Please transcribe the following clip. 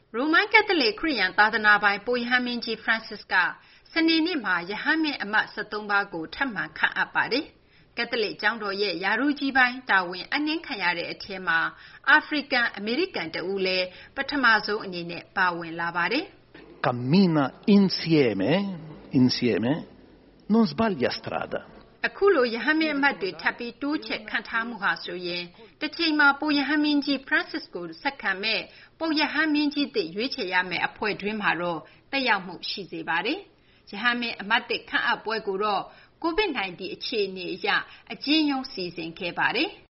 ရိုမန်ကက်သလစ်ခရစ်ယာန်သာသနာပိုင်ပုပ်ရဟန်းမင်းကြီး Francis ကစနေနေ့မှာရဟန်းမင်းအမတ်73ပါးကိုထပ်မံခန့်အပ်ပါတယ်။ကက်သလစ်ကျောင်းတော်ရဲ့ယာထူးကြီးပိုင်းတာဝန်အပ်နှင်းခံရတဲ့အထဲမှာအာဖရိကန်အမေရိကန်တဦးလည်းပထမဆုံးအနေနဲ့ပါဝင်လာပါတယ်။ Cammina insieme non sbaglia strada အခုလိုရဟန်းမင်းအမတ်တွေထပ်ပြီးတိုးချဲ့ခန့်ထားမှုဟာဆိုရင်တစ်ချိန်မှာပုပ်ရဟန်းမင်းကြီး Francis ကိုဆက်ခံမဲ့ပုပ်ရဟန်းမင်းကြီးသစ်ရွေးချယ်ရမယ့်အဖွဲ့တွင်းမှာတော့တက်ရောက်မှုရှိစေပါတယ်။ရဟန်းမင်းအမတ်သစ်ခန့်အပ်ပွဲကိုတော့ COVID-19 အခြေအနေအရအကျဉ်းချုံးစီစဉ်ခဲ့ပါတယ်။